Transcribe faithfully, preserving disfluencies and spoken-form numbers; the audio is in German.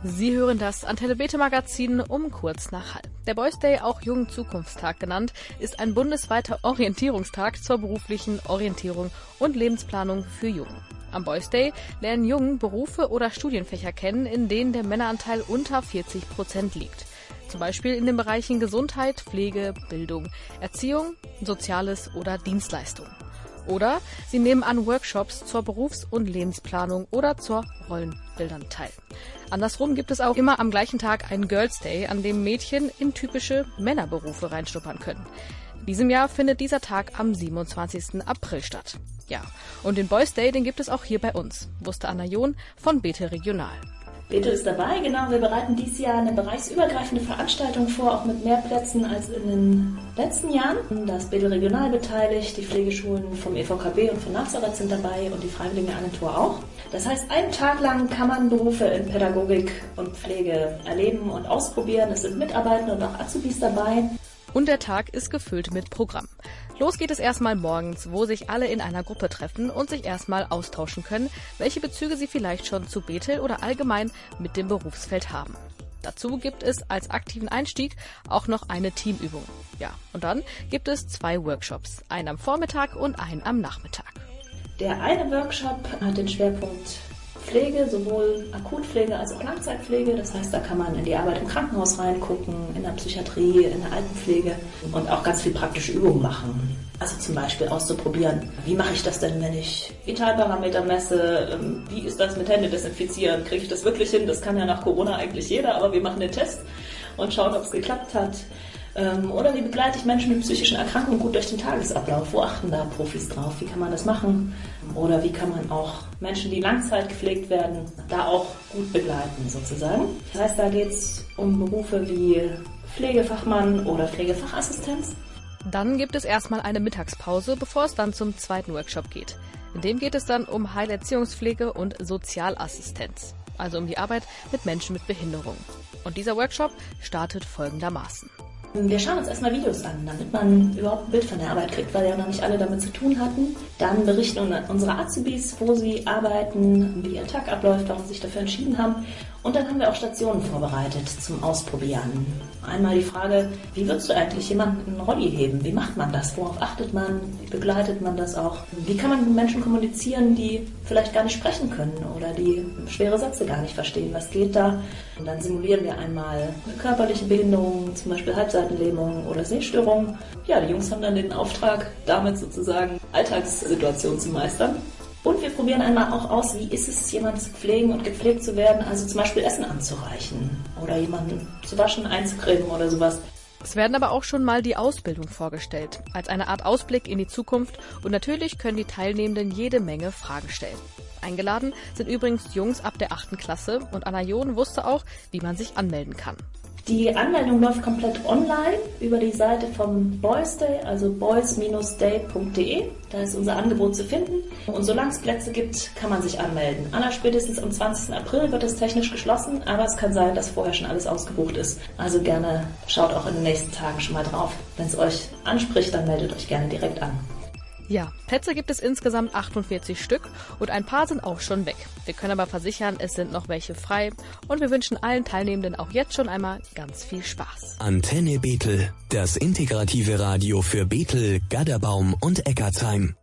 Sie hören das Antenne Bete Magazin um kurz nach halb. Der Boys Day, auch Jungen Zukunftstag genannt, ist ein bundesweiter Orientierungstag zur beruflichen Orientierung und Lebensplanung für Jungen. Am Boys Day lernen Jungen Berufe oder Studienfächer kennen, in denen der Männeranteil unter vierzig Prozent liegt. Zum Beispiel in den Bereichen Gesundheit, Pflege, Bildung, Erziehung, Soziales oder Dienstleistung. Oder sie nehmen an Workshops zur Berufs- und Lebensplanung oder zur Rollenbildern teil. Andersrum gibt es auch immer am gleichen Tag einen Girls Day, an dem Mädchen in typische Männerberufe reinschnuppern können. In diesem Jahr findet dieser Tag am siebenundzwanzigsten April statt. Ja, und den Boys Day, den gibt es auch hier bei uns, wusste Anna John von Bete Regional. Bete ist dabei, genau. Wir bereiten dieses Jahr eine bereichsübergreifende Veranstaltung vor, auch mit mehr Plätzen als in den letzten Jahren. Da ist Bete Regional beteiligt, die Pflegeschulen vom E V K B und von Nazareth sind dabei und die Freiwilligenagentur auch. Das heißt, einen Tag lang kann man Berufe in Pädagogik und Pflege erleben und ausprobieren. Es sind Mitarbeitende und auch Azubis dabei. Und der Tag ist gefüllt mit Programm. Los geht es erstmal morgens, wo sich alle in einer Gruppe treffen und sich erstmal austauschen können, welche Bezüge sie vielleicht schon zu Bethel oder allgemein mit dem Berufsfeld haben. Dazu gibt es als aktiven Einstieg auch noch eine Teamübung. Ja, und dann gibt es zwei Workshops, einen am Vormittag und einen am Nachmittag. Der eine Workshop hat den Schwerpunkt Pflege, sowohl Akutpflege als auch Langzeitpflege. Das heißt, da kann man in die Arbeit im Krankenhaus reingucken, in der Psychiatrie, in der Altenpflege und auch ganz viel praktische Übungen machen. Also zum Beispiel auszuprobieren, wie mache ich das denn, wenn ich Vitalparameter messe? Wie ist das mit Hände desinfizieren? Kriege ich das wirklich hin? Das kann ja nach Corona eigentlich jeder, aber wir machen den Test und schauen, ob es geklappt hat. Oder wie begleite ich Menschen mit psychischen Erkrankungen gut durch den Tagesablauf? Wo achten da Profis drauf? Wie kann man das machen? Oder wie kann man auch Menschen, die Langzeit gepflegt werden, da auch gut begleiten sozusagen? Das heißt, da geht es um Berufe wie Pflegefachmann oder Pflegefachassistenz. Dann gibt es erstmal eine Mittagspause, bevor es dann zum zweiten Workshop geht. In dem geht es dann um Heilerziehungspflege und Sozialassistenz, also um die Arbeit mit Menschen mit Behinderung. Und dieser Workshop startet folgendermaßen. Wir schauen uns erstmal Videos an, damit man überhaupt ein Bild von der Arbeit kriegt, weil ja noch nicht alle damit zu tun hatten. Dann berichten unsere Azubis, wo sie arbeiten, wie ihr Tag abläuft, warum sie sich dafür entschieden haben. Und dann haben wir auch Stationen vorbereitet zum Ausprobieren. Einmal die Frage, wie würdest du eigentlich jemanden in einen Rolli heben? Wie macht man das? Worauf achtet man? Wie begleitet man das auch? Wie kann man mit Menschen kommunizieren, die vielleicht gar nicht sprechen können oder die schwere Sätze gar nicht verstehen? Was geht da? Und dann simulieren wir einmal eine körperliche Behinderung, zum Beispiel Halbseitenlähmung oder Sehstörung. Ja, die Jungs haben dann den Auftrag, damit sozusagen Alltagssituationen zu meistern. Und wir probieren einmal auch aus, wie ist es, jemanden zu pflegen und gepflegt zu werden, also zum Beispiel Essen anzureichen oder jemanden zu waschen, einzucremen oder sowas. Es werden aber auch schon mal die Ausbildung vorgestellt, als eine Art Ausblick in die Zukunft, und natürlich können die Teilnehmenden jede Menge Fragen stellen. Eingeladen sind übrigens Jungs ab der achten Klasse und Anna John wusste auch, wie man sich anmelden kann. Die Anmeldung läuft komplett online über die Seite vom Boys Day, also boys dash day punkt de. Da ist unser Angebot zu finden. Und solange es Plätze gibt, kann man sich anmelden. Allerspätestens am zwanzigsten April wird es technisch geschlossen, aber es kann sein, dass vorher schon alles ausgebucht ist. Also gerne schaut auch in den nächsten Tagen schon mal drauf. Wenn es euch anspricht, dann meldet euch gerne direkt an. Ja, Plätze gibt es insgesamt achtundvierzig Stück und ein paar sind auch schon weg. Wir können aber versichern, es sind noch welche frei und wir wünschen allen Teilnehmenden auch jetzt schon einmal ganz viel Spaß. Antenne Bethel, das integrative Radio für Bethel, Gaderbaum und Eckartsheim.